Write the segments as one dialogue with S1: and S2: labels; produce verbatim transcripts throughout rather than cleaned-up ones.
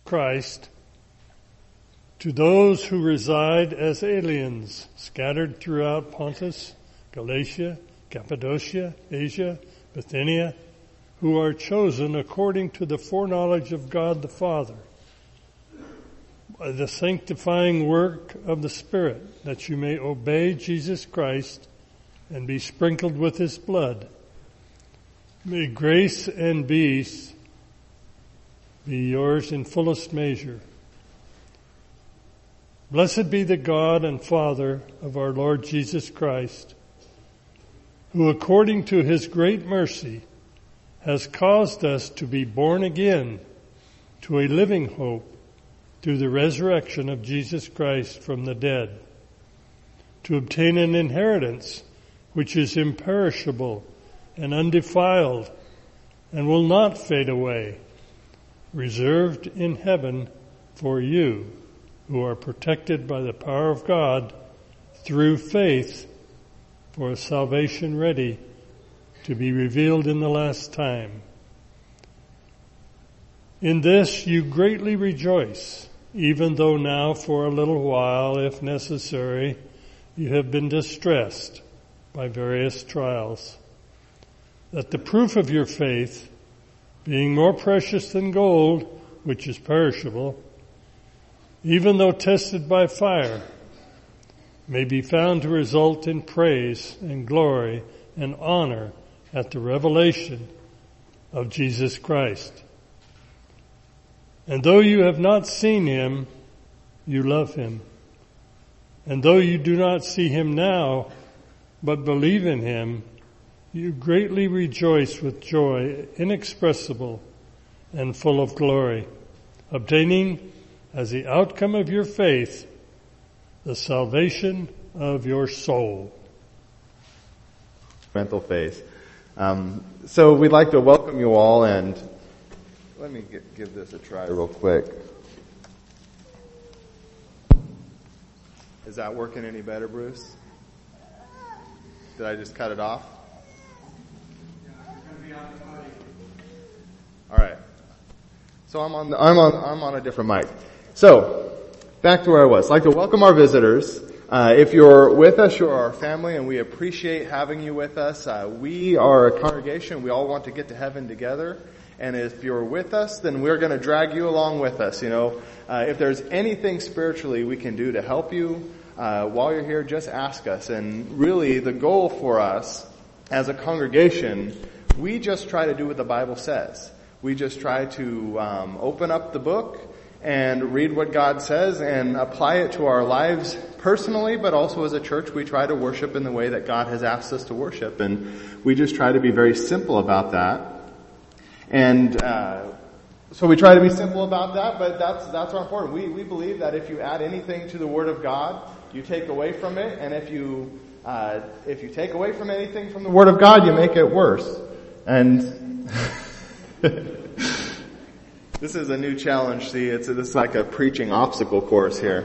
S1: Christ, to those who reside as aliens scattered throughout Pontus, Galatia, Cappadocia, Asia, Bithynia, who are chosen according to the foreknowledge of God the Father, by the sanctifying work of the Spirit, that you may obey Jesus Christ and be sprinkled with his blood. May grace and peace be yours in fullest measure. Blessed be the God and Father of our Lord Jesus Christ, who according to his great mercy has caused us to be born again to a living hope through the resurrection of Jesus Christ from the dead, to obtain an inheritance which is imperishable and undefiled and will not fade away, reserved in heaven for you who are protected by the power of God through faith for a salvation ready to be revealed in the last time. In this you greatly rejoice, even though now for a little while, if necessary, you have been distressed by various trials, that the proof of your faith, being more precious than gold, which is perishable, even though tested by fire, may be found to result in praise and glory and honor at the revelation of Jesus Christ. And though you have not seen him, you love him. And though you do not see him now, but believe in him, you greatly rejoice with joy inexpressible and full of glory, obtaining as the outcome of your faith the salvation of your soul.
S2: Mental faith. Um, so we'd like to welcome you all, and let me get, give this a try real quick. Is that working any better, Bruce? Did I just cut it off? All right. So I'm on the, I'm on I'm on a different mic. So back to where I was. I'd like to welcome our visitors. Uh, if you're with us, you're our family, and we appreciate having you with us. Uh, we are a congregation. We all want to get to heaven together. And if you're with us, then we're going to drag you along with us. You know, uh, if there's anything spiritually we can do to help you uh, while you're here, just ask us. And really, the goal for us as a congregation, we just try to do what the Bible says. We just try to um, open up the book and read what God says and apply it to our lives personally, but also as a church, we try to worship in the way that God has asked us to worship. And we just try to be very simple about that. And uh so we try to be simple about that, but that's that's our important. We we believe that if you add anything to the Word of God, you take away from it, and if you uh if you take away from anything from the Word of God, you make it worse. And this is a new challenge. See, it's it's like a preaching obstacle course here.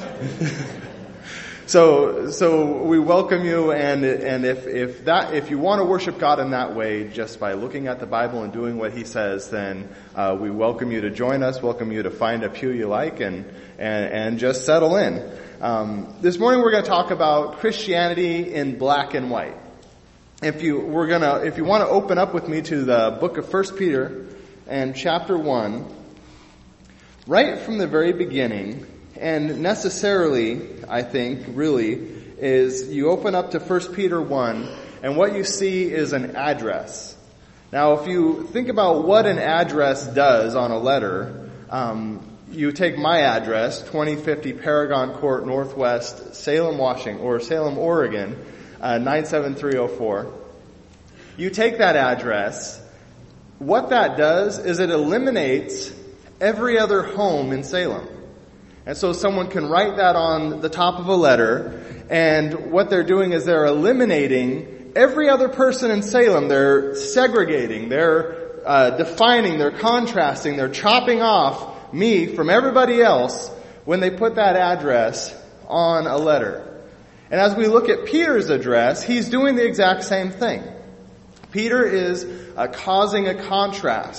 S2: So, so we welcome you, and and if if that if you want to worship God in that way, just by looking at the Bible and doing what He says, then uh, we welcome you to join us. Welcome you to find a pew you like, and and and just settle in. Um, this morning we're going to talk about Christianity in black and white. If you we're gonna if you want to open up with me to the book of First Peter and chapter one, right from the very beginning. And necessarily, I think, really, is you open up to First Peter one, and what you see is an address. Now, if you think about what an address does on a letter, um, you take my address, twenty fifty Paragon Court Northwest, Salem, Washington, or Salem, Oregon, uh, nine seven three oh four. You take that address. What that does is it eliminates every other home in Salem. And so someone can write that on the top of a letter, and what they're doing is they're eliminating every other person in Salem. They're segregating, they're uh, defining, they're contrasting, they're chopping off me from everybody else when they put that address on a letter. And as we look at Peter's address, he's doing the exact same thing. Peter is uh, causing a contrast.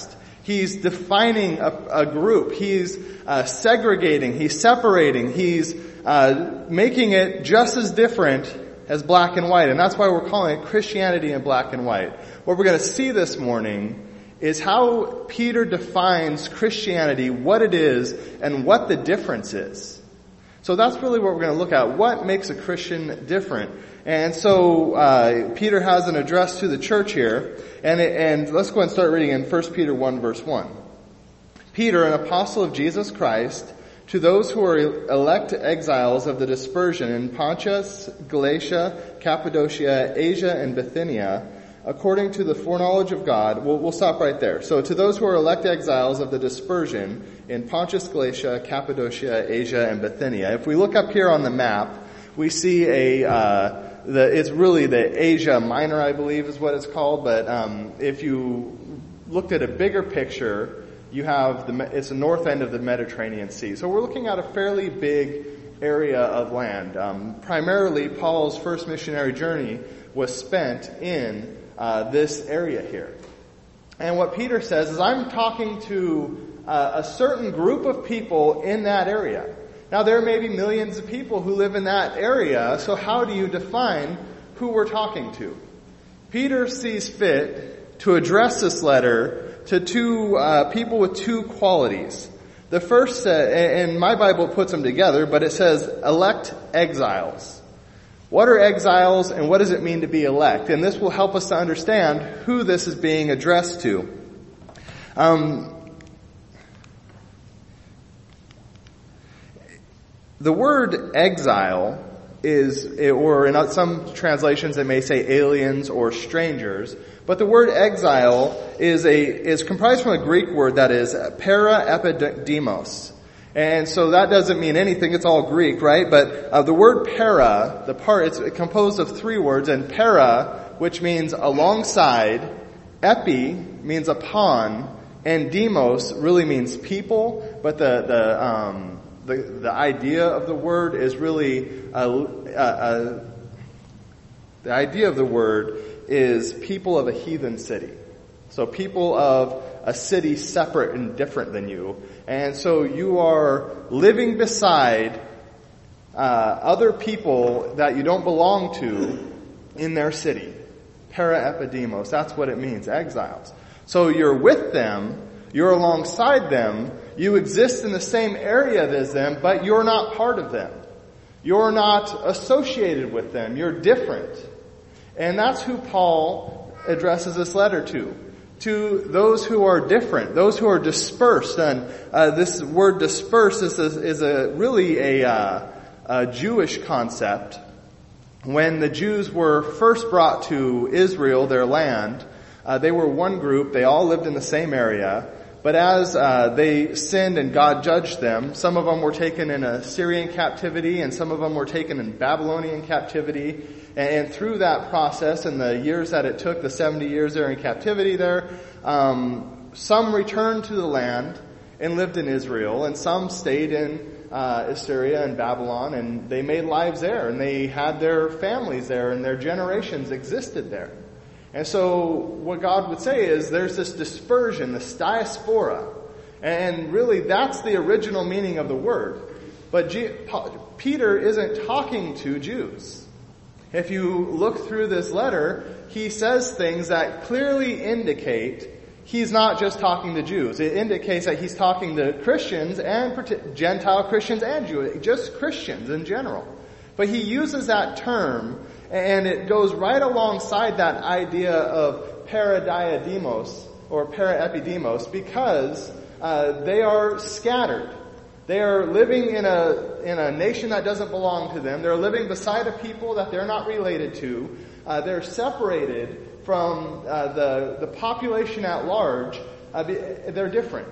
S2: He's defining a, a group. He's uh, segregating. He's separating. He's uh, making it just as different as black and white. And that's why we're calling it Christianity in black and white. What we're going to see this morning is how Peter defines Christianity, what it is, and what the difference is. So that's really what we're going to look at. What makes a Christian different? And so uh, Peter has an address to the church here. And, it, and let's go and start reading in First Peter one, verse one. Peter, an apostle of Jesus Christ, to those who are elect exiles of the dispersion in Pontus, Galatia, Cappadocia, Asia, and Bithynia, according to the foreknowledge of God. We'll, we'll stop right there. So to those who are elect exiles of the dispersion in Pontus, Galatia, Cappadocia, Asia, and Bithynia. If we look up here on the map, we see a, uh, the, it's really the Asia Minor, I believe is what it's called, but um, if you looked at a bigger picture, you have the, it's the north end of the Mediterranean Sea. So we're looking at a fairly big area of land. Um, primarily, Paul's first missionary journey was spent in uh, this area here. And what Peter says is, I'm talking to uh, a certain group of people in that area. Now, there may be millions of people who live in that area, so how do you define who we're talking to? Peter sees fit to address this letter to two uh, people with two qualities. The first, uh, and my Bible puts them together, but it says elect exiles. What are exiles and what does it mean to be elect? And this will help us to understand who this is being addressed to. Um, the word exile is, or in some translations it may say aliens or strangers, but the word exile is a is comprised from a Greek word that is para epidemos. And so that doesn't mean anything, it's all Greek, right? But uh, the word para, the part, it's composed of three words, and para, which means alongside, epi means upon, and demos really means people, but the the um, the, the idea of the word is really uh, uh, uh, the idea of the word is people of a heathen city. So people of a city separate and different than you. And so you are living beside uh, other people that you don't belong to in their city. Para epidemos, that's what it means, exiles. So you're with them, you're alongside them, you exist in the same area as them, but you're not part of them. You're not associated with them, you're different. And that's who Paul addresses this letter to. To those who are different, those who are dispersed. And uh, this word dispersed is a, is a really a, uh, a Jewish concept. When the Jews were first brought to Israel, their land, uh, they were one group. They all lived in the same area. But as uh, they sinned and God judged them, some of them were taken in Assyrian captivity and some of them were taken in Babylonian captivity. And through that process and the years that it took, the seventy years they're in captivity there, um, some returned to the land and lived in Israel, and some stayed in uh, Assyria and Babylon, and they made lives there, and they had their families there, and their generations existed there. And so what God would say is there's this dispersion, this diaspora, and really that's the original meaning of the word. But G- Peter isn't talking to Jews. If you look through this letter, he says things that clearly indicate he's not just talking to Jews. It indicates that he's talking to Christians and Gentile Christians and Jews, just Christians in general. But he uses that term, and it goes right alongside that idea of paradiademos or paraepidemos because uh, they are scattered. They are living in a in a nation that doesn't belong to them. They're living beside a people that they're not related to. Uh, they're separated from uh, the the population at large. Uh, they're different.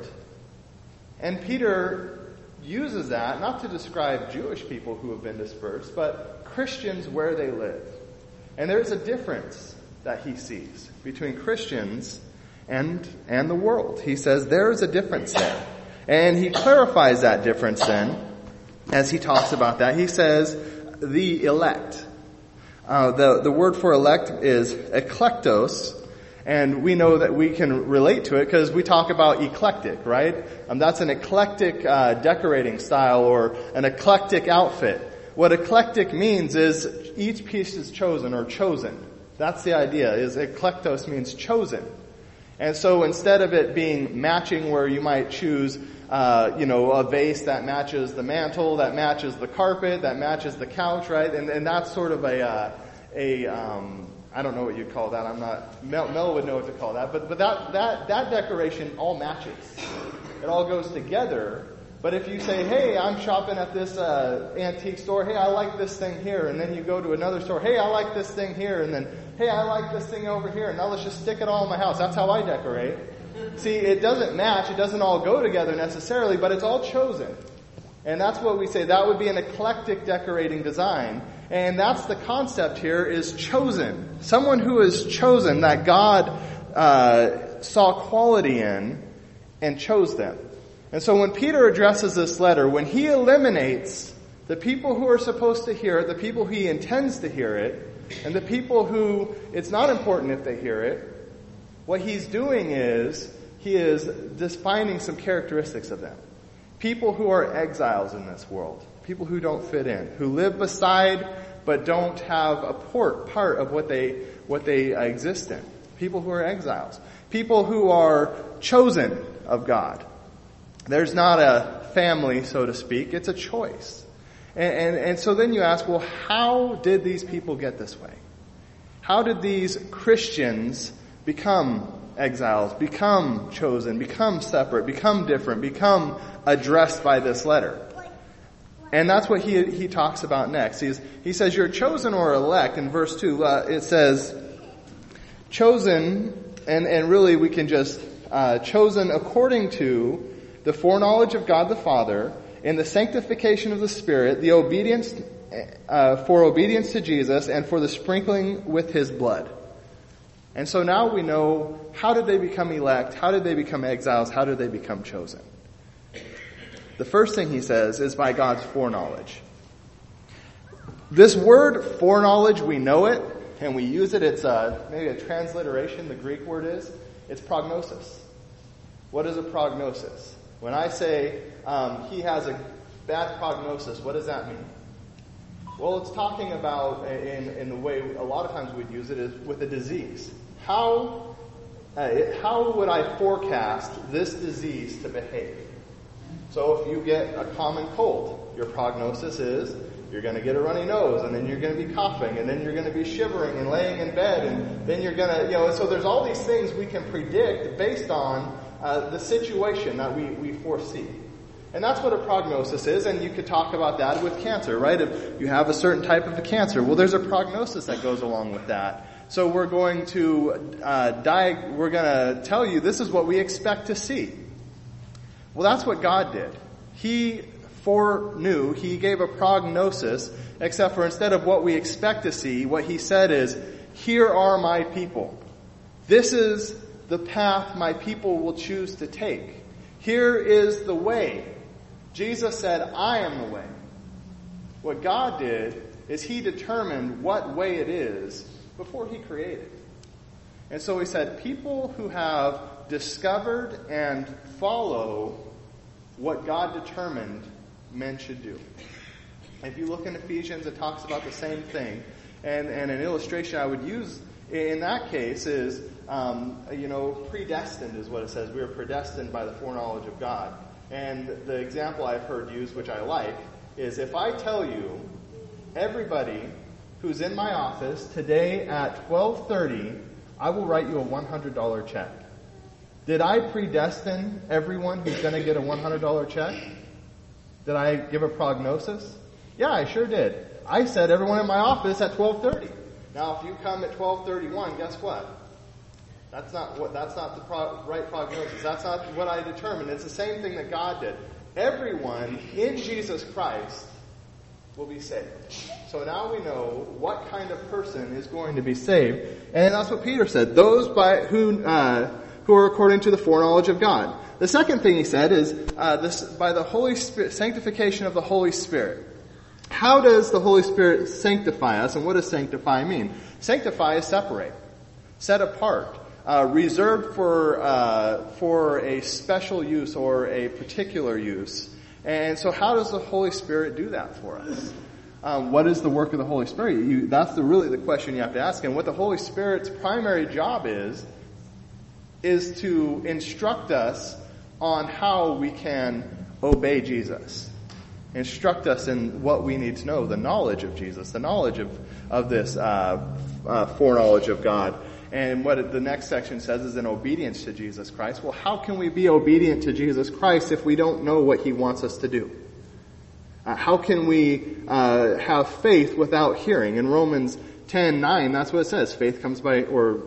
S2: And Peter uses that not to describe Jewish people who have been dispersed, but Christians where they live. And there's a difference that he sees between Christians and and the world. He says there's a difference there. And he clarifies that difference then, as he talks about that. He says, the elect. Uh, the, the word for elect is eklektos, And we know that we can relate to it because we talk about eclectic, right? Um, that's an eclectic uh, decorating style or an eclectic outfit. What eclectic means is each piece is chosen or chosen. That's the idea, is eklektos means chosen. And so instead of it being matching where you might choose, uh, you know, a vase that matches the mantle, that matches the carpet, that matches the couch, right? And, and that's sort of a, uh, a, um, I don't know what you'd call that. I'm not, Mel, Mel would know what to call that. But, but that, that, that decoration all matches. It all goes together. But if you say, hey, I'm shopping at this uh, antique store. Hey, I like this thing here. And then you go to another store. Hey, I like this thing here. And then, hey, I like this thing over here. And now let's just stick it all in my house. That's how I decorate. See, it doesn't match. It doesn't all go together necessarily, but it's all chosen. And that's what we say. That would be an eclectic decorating design. And that's the concept here, is chosen. Someone who is chosen, that God uh, saw quality in and chose them. And so when Peter addresses this letter, when he eliminates the people who are supposed to hear it, the people he intends to hear it, and the people who it's not important if they hear it, what he's doing is he is defining some characteristics of them. People who are exiles in this world. People who don't fit in. Who live beside but don't have a port, part of what they, what they uh, exist in. People who are exiles. People who are chosen of God. There's not a family, so to speak. It's a choice. And, and, and so then you ask, well, how did these people get this way? How did these Christians become exiles, become chosen, become separate, become different, become addressed by this letter? And that's what he he talks about next. He's, he says, you're chosen or elect. In verse two, uh, it says, chosen, and, and really we can just, uh, chosen according to the foreknowledge of God the Father, in the sanctification of the Spirit, the obedience, uh, for obedience to Jesus, and for the sprinkling with His blood. And so now we know, how did they become elect? How did they become exiles? How did they become chosen? The first thing he says is by God's foreknowledge. This word foreknowledge, we know it, and we use it. It's a, maybe a transliteration, the Greek word is. It's prognosis. What is a prognosis? When I say um, he has a bad prognosis, what does that mean? Well, it's talking about, in, in the way a lot of times we'd use it, is with a disease. How, uh, how would I forecast this disease to behave? So if you get a common cold, your prognosis is you're going to get a runny nose, and then you're going to be coughing, and then you're going to be shivering and laying in bed, and then you're going to, you know, so there's all these things we can predict based on uh, the situation that we, we foresee. And that's what a prognosis is, and you could talk about that with cancer, right? If you have a certain type of a cancer, well, there's a prognosis that goes along with that. So we're going to uh, die, we're going to tell you this is what we expect to see. Well, that's what God did. He foreknew, He gave a prognosis, except for instead of what we expect to see, what He said is, here are my people. This is the path my people will choose to take. Here is the way. Jesus said, I am the way. What God did is He determined what way it is before He created. And so He said, people who have discovered and follow what God determined men should do. If you look in Ephesians, it talks about the same thing. And, and an illustration I would use in that case is, um, you know, predestined is what it says. We are predestined by the foreknowledge of God. And the example I've heard used, which I like, is if I tell you, everybody who's in my office today at twelve thirty, I will write you a one hundred dollars check. Did I predestine everyone who's going to get a one hundred dollars check? Did I give a prognosis? Yeah, I sure did. I said everyone in my office at twelve thirty. Now, if you come at twelve thirty-one, guess what? That's not what. That's not the pro- right prognosis. That's not what I determined. It's the same thing that God did. Everyone in Jesus Christ will be saved. So now we know what kind of person is going to be saved, and that's what Peter said. Those by who uh, who are according to the foreknowledge of God. The second thing he said is uh, this by the Holy Spirit, sanctification of the Holy Spirit. How does the Holy Spirit sanctify us, and what does sanctify mean? Sanctify is separate, set apart. uh, reserved for uh, for a special use or a particular use. And so how does the Holy Spirit do that for us? Um, what is the work of the Holy Spirit? You, that's the, really the question you have to ask. And what the Holy Spirit's primary job is, is to instruct us on how we can obey Jesus. Instruct us in what we need to know, the knowledge of Jesus, the knowledge of, of this uh, uh, foreknowledge of God. And what it, the next section says is in obedience to Jesus Christ. Well, how can we be obedient to Jesus Christ if we don't know what He wants us to do? Uh, how can we uh, have faith without hearing? In Romans ten nine, that's what it says. Faith comes by, or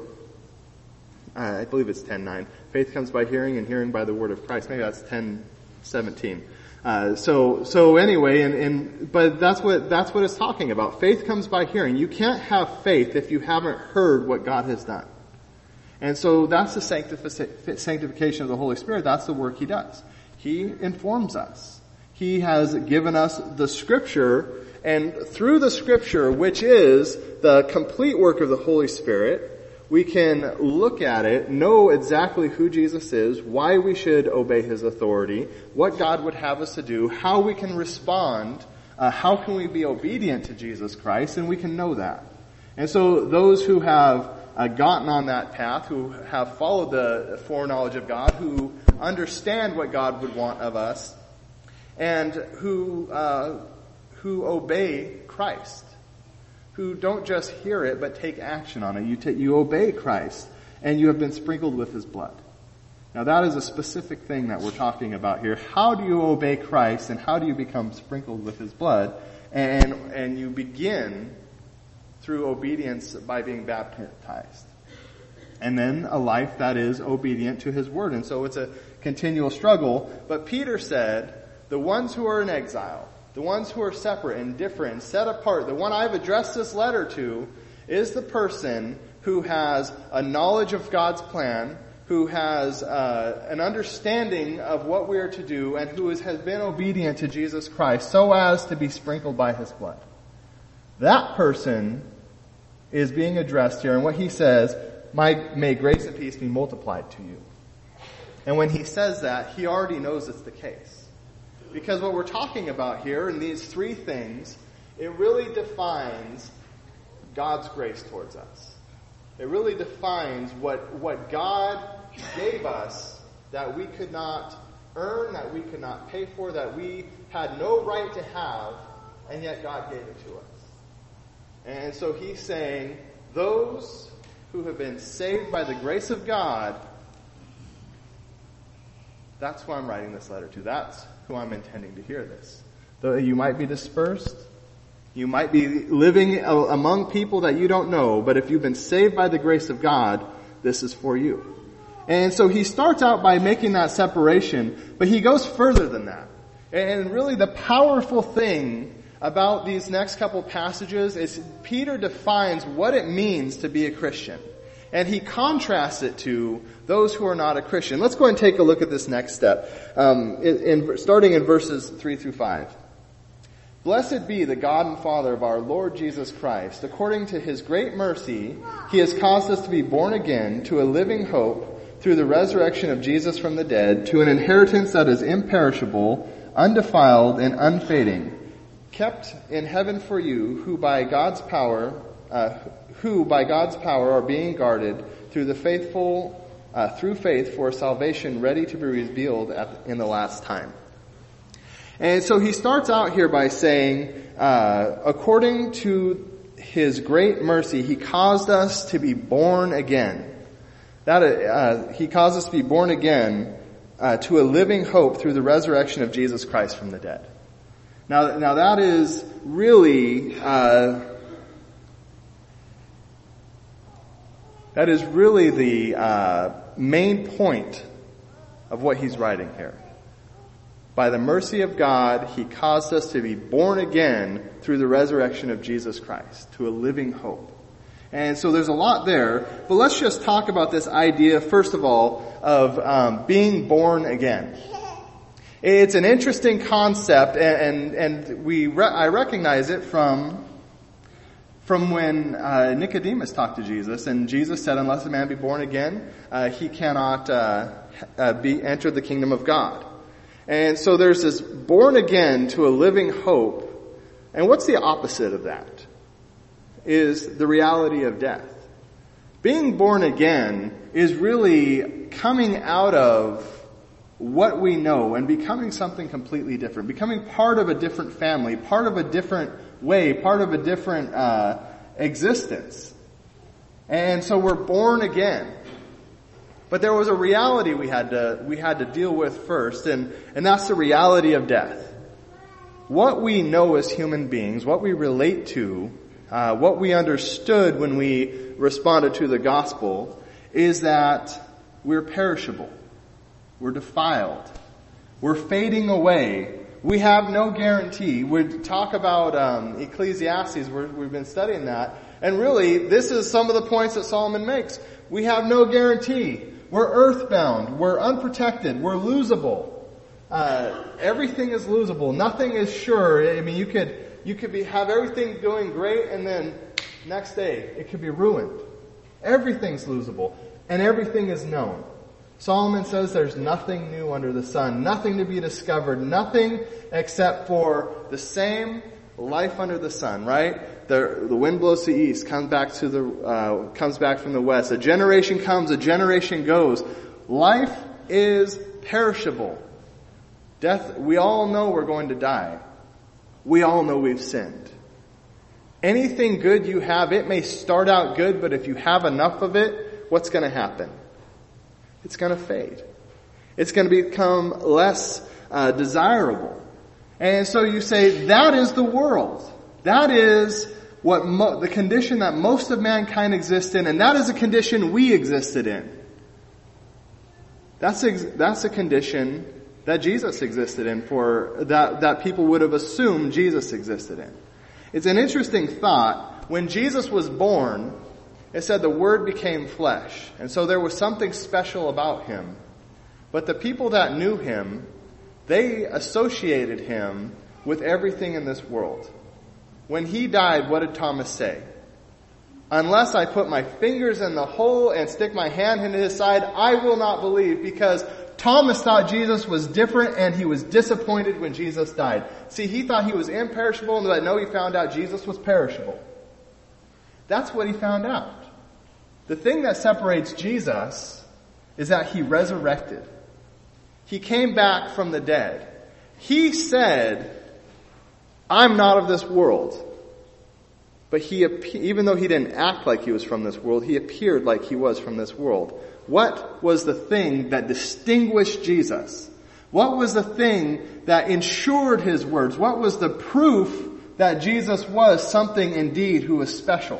S2: uh, I believe it's ten nine. Faith comes by hearing, and hearing by the word of Christ. Maybe that's ten seventeen. Uh, so, so anyway, and, and, but that's what, that's what it's talking about. Faith comes by hearing. You can't have faith if you haven't heard what God has done. And so that's the sanctific- sanctification of the Holy Spirit. That's the work He does. He informs us. He has given us the Scripture, and through the Scripture, which is the complete work of the Holy Spirit, we can look at it, know exactly who Jesus is, why we should obey His authority, what God would have us to do, how we can respond, uh, how can we be obedient to Jesus Christ, and we can know that. And so those who have uh, gotten on that path, who have followed the foreknowledge of God, who understand what God would want of us, and who uh, who obey Christ, who don't just hear it, but take action on it. You ta- you obey Christ, and you have been sprinkled with His blood. Now that is a specific thing that we're talking about here. How do you obey Christ, and how do you become sprinkled with His blood? And, and you begin through obedience by being baptized. And then a life that is obedient to His word. And so it's a continual struggle. But Peter said, the ones who are in exile, the ones who are separate and different and set apart, the one I've addressed this letter to is the person who has a knowledge of God's plan, who has uh, an understanding of what we are to do, and who is, has been obedient to Jesus Christ so as to be sprinkled by His blood. That person is being addressed here, and what he says, My, may grace and peace be multiplied to you. And when he says that, he already knows it's the case. Because what we're talking about here in these three things, it really defines God's grace towards us. It really defines what, what God gave us that we could not earn, that we could not pay for, that we had no right to have, and yet God gave it to us. And so He's saying, those who have been saved by the grace of God, that's who I'm writing this letter to. That's who I'm intending to hear this. Though you might be dispersed, you might be living among people that you don't know, but if you've been saved by the grace of God, this is for you. And so he starts out by making that separation, but he goes further than that. And really the powerful thing about these next couple passages is Peter defines what it means to be a Christian. And he contrasts it to those who are not a Christian. Let's go and take a look at this next step, um, in, in, starting in verses three through five. Blessed be the God and Father of our Lord Jesus Christ. According to His great mercy, He has caused us to be born again to a living hope through the resurrection of Jesus from the dead, to an inheritance that is imperishable, undefiled, and unfading, kept in heaven for you, who by God's power, uh, who by God's power are being guarded through the faithful, uh, through faith for salvation ready to be revealed at, in the last time. And so he starts out here by saying, uh, according to His great mercy, He caused us to be born again. That uh, He caused us to be born again uh, to a living hope through the resurrection of Jesus Christ from the dead. Now, now that is really uh, that is really the uh, main point of what he's writing here. By the mercy of God, He caused us to be born again through the resurrection of Jesus Christ to a living hope. And so there's a lot there, but let's just talk about this idea, first of all, of um, being born again. It's an interesting concept, and and, and we re- I recognize it from From when uh, Nicodemus talked to Jesus, and Jesus said, unless a man be born again, uh, he cannot uh, uh, be enter the kingdom of God. And so there's this born again to a living hope. And what's the opposite of that? Is the reality of death. Being born again is really coming out of what we know and becoming something completely different. Becoming part of a different family, part of a different way, part of a different uh, existence. And so we're born again. But there was a reality we had to we had to deal with first, and, and that's the reality of death. What we know as human beings, what we relate to, uh, what we understood when we responded to the gospel, is that we're perishable. We're defiled. We're fading away. We have no guarantee. We talk about um, Ecclesiastes. We're, we've been studying that. And really, this is some of the points that Solomon makes. We have no guarantee. We're earthbound. We're unprotected. We're losable. Uh, everything is losable. Nothing is sure. I mean, you could you could be have everything going great, and then next day it could be ruined. Everything's losable, and everything is known. Solomon says there's nothing new under the sun, nothing to be discovered, nothing except for the same life under the sun, right? The, the wind blows to the east, comes back to the, uh, comes back from the west. A generation comes, a generation goes. Life is perishable. Death, we all know we're going to die. We all know we've sinned. Anything good you have, it may start out good, but if you have enough of it, what's going to happen? It's going to fade. It's going to become less uh, desirable. And so you say, that is the world. That is what mo- the condition that most of mankind exists in, and that is a condition we existed in. That's ex- that's a condition that Jesus existed in, for that, that people would have assumed Jesus existed in. It's an interesting thought. When Jesus was born, it said the Word became flesh. And so there was something special about Him. But the people that knew Him, they associated Him with everything in this world. When He died, what did Thomas say? Unless I put my fingers in the hole and stick my hand into His side, I will not believe, because Thomas thought Jesus was different, and he was disappointed when Jesus died. See, he thought He was imperishable, and that no, he found out Jesus was perishable. That's what he found out. The thing that separates Jesus is that He resurrected. He came back from the dead. He said, I'm not of this world. But he, even though He didn't act like He was from this world, He appeared like He was from this world. What was the thing that distinguished Jesus? What was the thing that ensured His words? What was the proof that Jesus was something indeed who was special?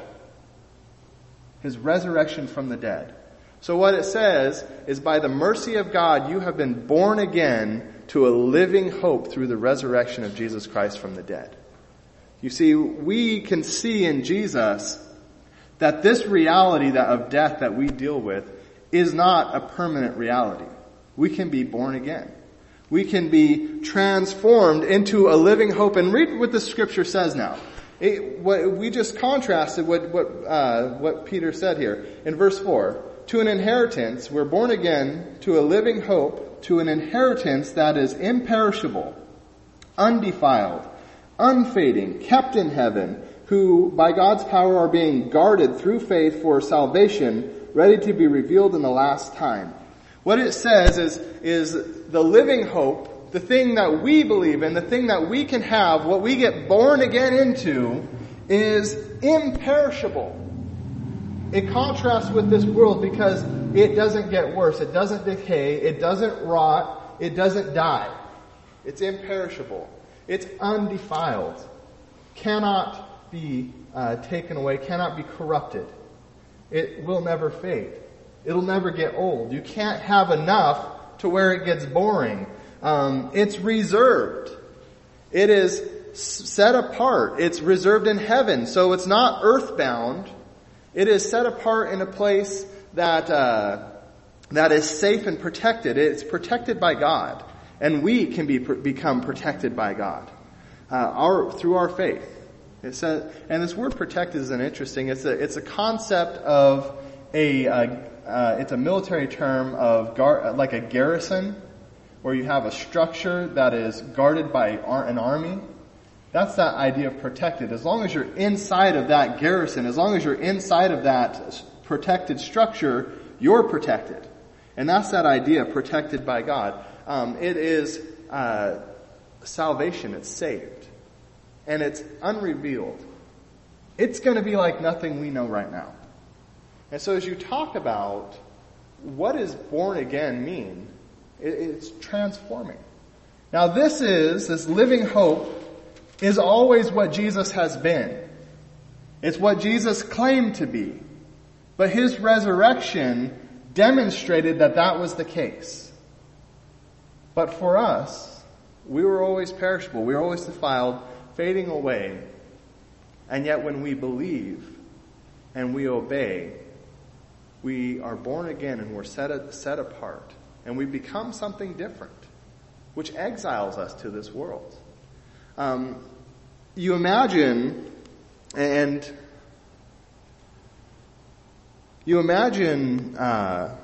S2: His resurrection from the dead. So what it says is, by the mercy of God, you have been born again to a living hope through the resurrection of Jesus Christ from the dead. You see, we can see in Jesus that this reality that of death that we deal with is not a permanent reality. We can be born again. We can be transformed into a living hope. And read what the Scripture says now. It, what, we just contrasted what what, uh, what Peter said here in verse four. To an inheritance, we're born again to a living hope, to an inheritance that is imperishable, undefiled, unfading, kept in heaven, who by God's power are being guarded through faith for salvation, ready to be revealed in the last time. What it says is, is the living hope, the thing that we believe in, the thing that we can have, what we get born again into, is imperishable. It contrasts with this world because it doesn't get worse. It doesn't decay. It doesn't rot. It doesn't die. It's imperishable. It's undefiled. Cannot be uh, taken away. Cannot be corrupted. It will never fade. It'll never get old. You can't have enough to where it gets boring. Um, it's reserved. It is set apart. It's reserved in heaven. So it's not earthbound. It is set apart in a place that uh, that is safe and protected. It's protected by God, and we can be become protected by God uh, our through our faith. It says, and this word protected is an interesting, it's a, it's a concept of a, uh, uh, it's a military term of gar, like a garrison, where you have a structure that is guarded by ar- an army. That's that idea of protected. As long as you're inside of that garrison, as long as you're inside of that protected structure, you're protected. And that's that idea, protected by God. Um, it is uh, salvation. It's saved. And it's unrevealed. It's going to be like nothing we know right now. And so as you talk about what does born again mean, it, it's transforming. Now this is, this living hope is always what Jesus has been. It's what Jesus claimed to be. But his resurrection demonstrated that that was the case. But for us, we were always perishable. We were always defiled, fading away. And yet when we believe and we obey, we are born again and we're set, set apart. And we become something different, which exiles us to this world. Um, you imagine, and you imagine uh,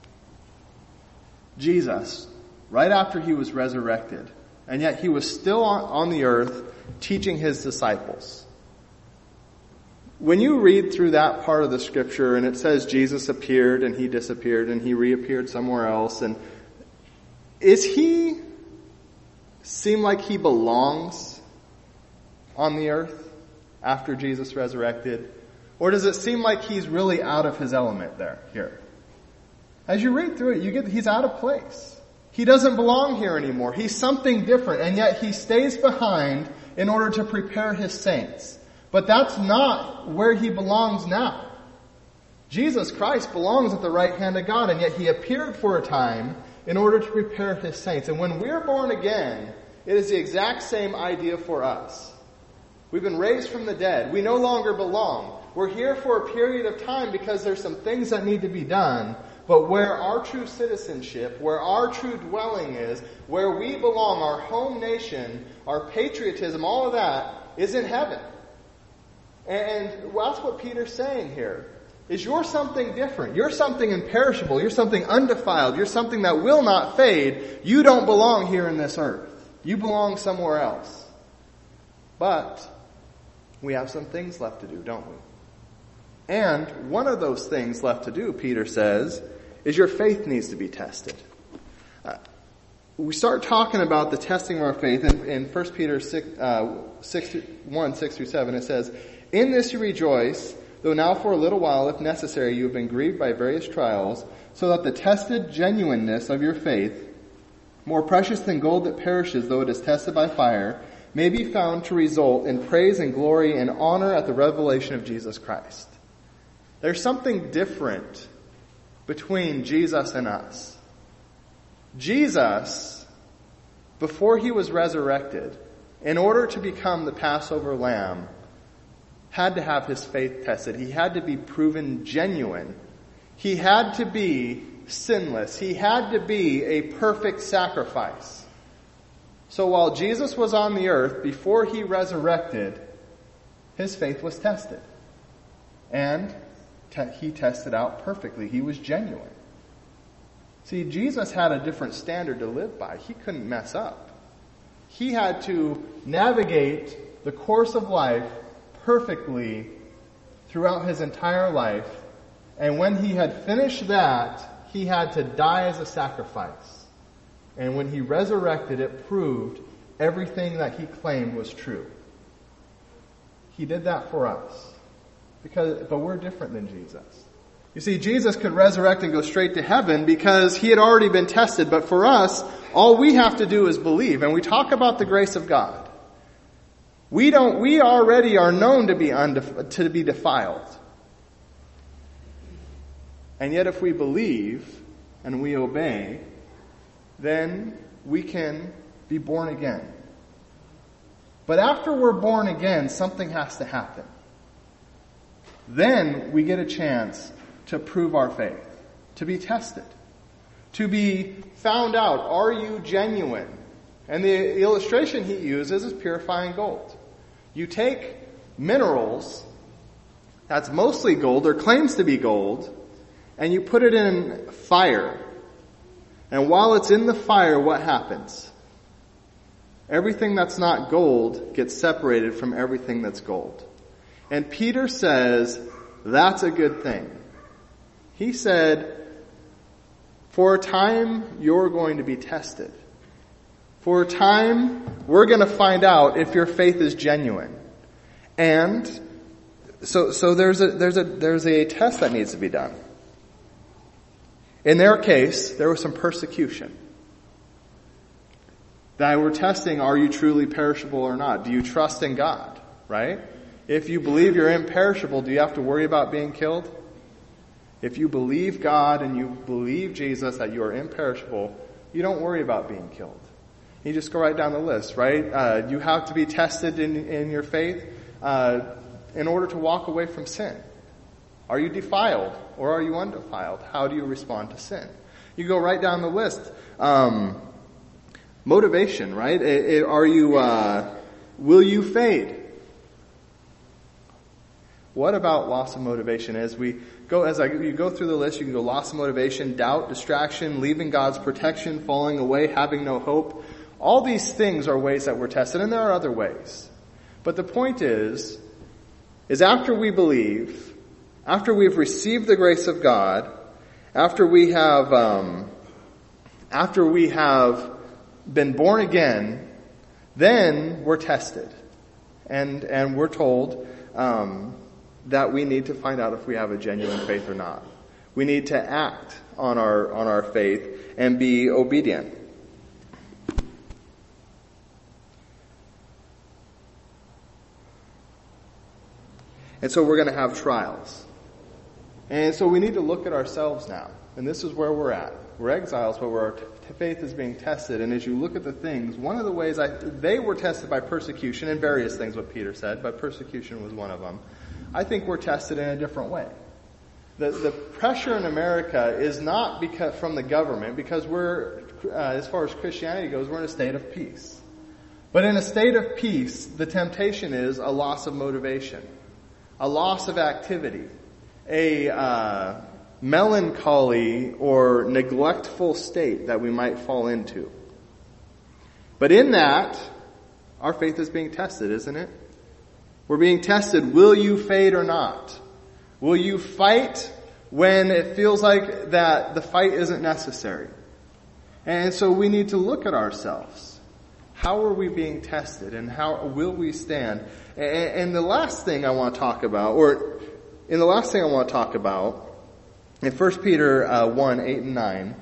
S2: Jesus right after he was resurrected, and yet he was still on, on the earth teaching his disciples. When you read through that part of the scripture, and it says Jesus appeared and he disappeared and he reappeared somewhere else, and is he seem like he belongs on the earth after Jesus resurrected? Or does it seem like he's really out of his element there, here? As you read through it, you get, he's out of place. He doesn't belong here anymore. He's something different, and yet he stays behind in order to prepare his saints. But that's not where he belongs now. Jesus Christ belongs at the right hand of God, and yet he appeared for a time in order to prepare his saints. And when we're born again, it is the exact same idea for us. We've been raised from the dead. We no longer belong. We're here for a period of time because there's some things that need to be done. But where our true citizenship, where our true dwelling is, where we belong, our home nation, our patriotism, all of that is in heaven. And that's what Peter's saying here. Is you're something different. You're something imperishable. You're something undefiled. You're something that will not fade. You don't belong here in this earth. You belong somewhere else. But we have some things left to do, don't we? And one of those things left to do, Peter says, is your faith needs to be tested. Uh, we start talking about the testing of our faith in, in First Peter six, uh, six, one, six through seven. It says, "In this you rejoice, though now for a little while, if necessary, you have been grieved by various trials, so that the tested genuineness of your faith, more precious than gold that perishes though it is tested by fire, may be found to result in praise and glory and honor at the revelation of Jesus Christ." There's something different between Jesus and us. Jesus, before he was resurrected, in order to become the Passover lamb, had to have his faith tested. He had to be proven genuine. He had to be sinless. He had to be a perfect sacrifice. So while Jesus was on the earth, before he resurrected, his faith was tested. And te- he tested out perfectly. He was genuine. See, Jesus had a different standard to live by. He couldn't mess up. He had to navigate the course of life perfectly throughout his entire life. And when he had finished that, he had to die as a sacrifice. And when he resurrected, it proved everything that he claimed was true. He did that for us. Because, but we're different than Jesus. You see, Jesus could resurrect and go straight to heaven because he had already been tested. But for us, all we have to do is believe. And we talk about the grace of God. We don't, we already are known to be undef- to be defiled. And yet if we believe and we obey, then we can be born again. But after we're born again, something has to happen. Then we get a chance to prove our faith, to be tested, to be found out. Are you genuine? And the illustration he uses is purifying gold. You take minerals that's mostly gold or claims to be gold, and you put it in fire. And while it's in the fire, what happens? Everything that's not gold gets separated from everything that's gold. And Peter says, that's a good thing. He said, for a time, you're going to be tested. For a time, we're going to find out if your faith is genuine. And so, so there's a, there's a, there's a test that needs to be done. In their case, there was some persecution. That we're testing, are you truly perishable or not? Do you trust in God, right? If you believe you're imperishable, do you have to worry about being killed? If you believe God and you believe Jesus that you are imperishable, you don't worry about being killed. You just go right down the list, right? Uh, you have to be tested in, in your faith uh, in order to walk away from sin. Are you defiled or are you undefiled? How do you respond to sin? You go right down the list. Um, motivation, right? It, it, are you? Uh, will you fade? What about loss of motivation? As we go, as I, you go through the list, you can go loss of motivation, doubt, distraction, leaving God's protection, falling away, having no hope. All these things are ways that we're tested, and there are other ways. But the point is, is after we believe, after we've received the grace of God, after we have, um, after we have been born again, then we're tested, and and we're told. Um, that we need to find out if we have a genuine faith or not. We need to act on our on our faith and be obedient. And so we're going to have trials. And so we need to look at ourselves now. And this is where we're at. We're exiles, but our t- faith is being tested. And as you look at the things, one of the ways I, they were tested by persecution and various things, what Peter said, but persecution was one of them. I think we're tested in a different way. The, the pressure in America is not because from the government, because we're, uh, as far as Christianity goes, we're in a state of peace. But in a state of peace, the temptation is a loss of motivation, a loss of activity, a uh, melancholy or neglectful state that we might fall into. But in that, our faith is being tested, isn't it? We're being tested. Will you fade or not? Will you fight when it feels like that the fight isn't necessary? And so we need to look at ourselves. How are we being tested and how will we stand? And the last thing I want to talk about, or in the last thing I want to talk about, in First Peter uh, one, eight and nine,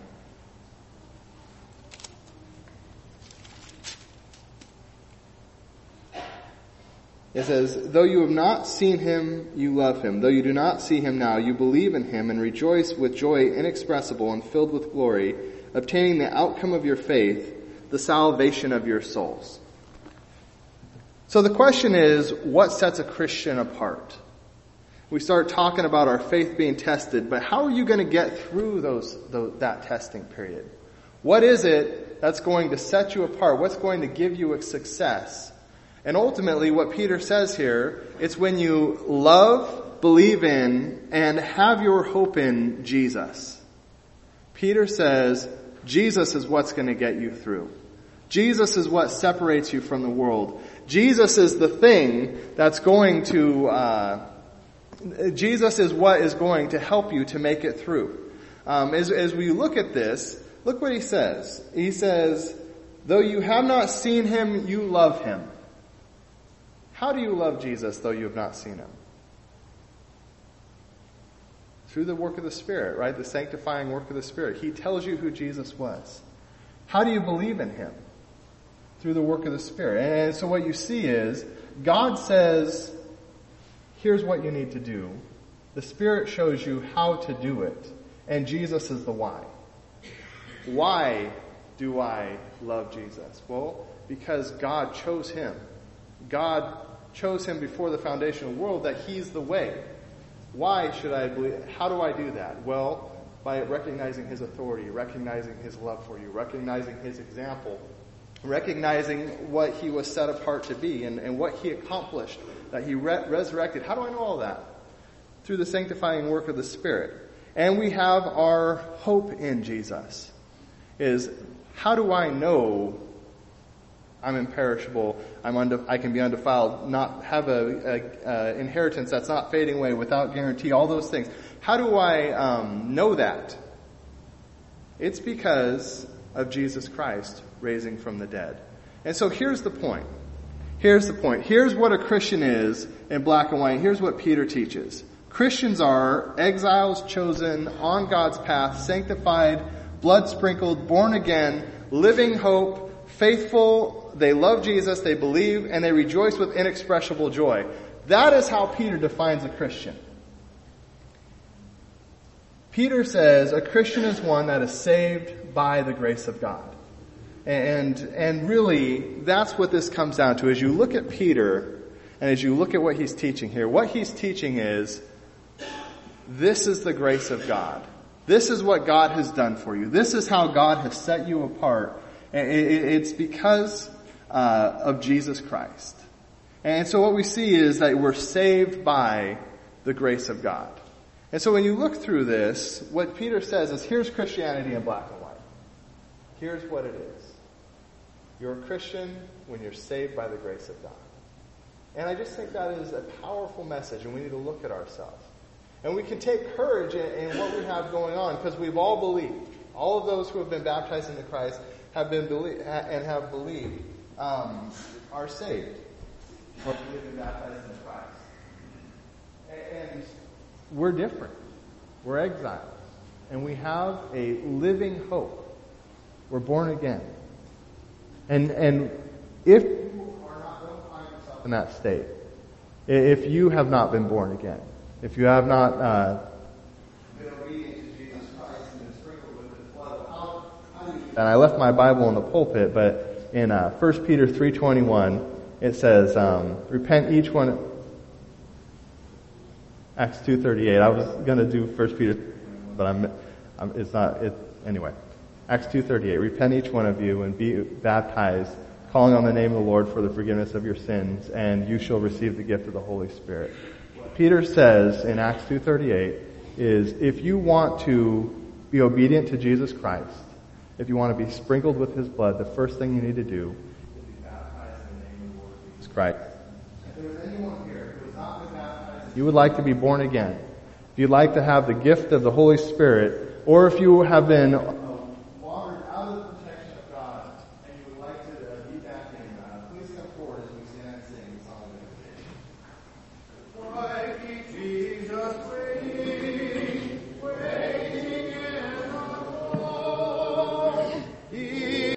S2: it says, though you have not seen him, you love him. Though you do not see him now, you believe in him and rejoice with joy inexpressible and filled with glory, obtaining the outcome of your faith, the salvation of your souls. So the question is, what sets a Christian apart? We start talking about our faith being tested, but how are you going to get through those, those that testing period? What is it that's going to set you apart? What's going to give you a success? And ultimately, what Peter says here, it's when you love, believe in, and have your hope in Jesus. Peter says, Jesus is what's going to get you through. Jesus is what separates you from the world. Jesus is the thing that's going to, uh, Jesus is what is going to help you to make it through. Um, as, as we look at this, look what he says. He says, though you have not seen him, you love him. How do you love Jesus though you have not seen him? Through the work of the Spirit, right? The sanctifying work of the Spirit. He tells you who Jesus was. How do you believe in him? Through the work of the Spirit. And so what you see is, God says, here's what you need to do. The Spirit shows you how to do it. And Jesus is the why. Why do I love Jesus? Well, because God chose him. God chose him before the foundation of the world that he's the way. Why should I believe? How do I do that? Well, by recognizing his authority, recognizing his love for you, recognizing his example recognizing what he was set apart to be and, and what he accomplished, that he re- resurrected. How do I know all that? Through the sanctifying work of the Spirit. And we have our hope in Jesus. Is how do I know I'm imperishable, I'm unde- I can be undefiled, not have a, a, a inheritance that's not fading away without guarantee, all those things. How do I um, know that? It's because of Jesus Christ raising from the dead. And so here's the point. Here's the point. Here's what a Christian is in black and white. Here's what Peter teaches. Christians are exiles chosen on God's path, sanctified, blood sprinkled, born again, living hope, faithful. They love Jesus, they believe, and they rejoice with inexpressible joy. That is how Peter defines a Christian. Peter says a Christian is one that is saved by the grace of God. And, and really, that's what this comes down to. As you look at Peter, and as you look at what he's teaching here, what he's teaching is, this is the grace of God. This is what God has done for you. This is how God has set you apart. It's because uh, of Jesus Christ. And so what we see is that we're saved by the grace of God. And so when you look through this, what Peter says is, here's Christianity in black and white. Here's what it is. You're a Christian when you're saved by the grace of God. And I just think that is a powerful message, and we need to look at ourselves. And we can take courage in, in what we have going on, because we've all believed. All of those who have been baptized into Christ have been belie- and have believed um, are saved. Or have been baptized into Christ. And we're different. We're exiles. And we have a living hope. We're born again. And and if you are not going to find yourself in that state, if you have not been born again, if you have not uh, been obedient to Jesus Christ and been sprinkled with His blood, how, how do you? And I left my Bible in the pulpit, but in uh, First Peter three twenty-one, it says, um, "Repent each one." Acts two thirty-eight. I was going to do First Peter, but I'm, I'm it's not it anyway. Acts two thirty-eight. Repent each one of you and be baptized, calling on the name of the Lord for the forgiveness of your sins, and you shall receive the gift of the Holy Spirit. What Peter says in Acts two thirty-eight is, if you want to be obedient to Jesus Christ, if you want to be sprinkled with His blood, the first thing you need to do is be baptized in the name of the Lord Jesus Christ. If there's anyone here who has not been baptized, you would like to be born again, if you'd like to have the gift of the Holy Spirit, or if you have been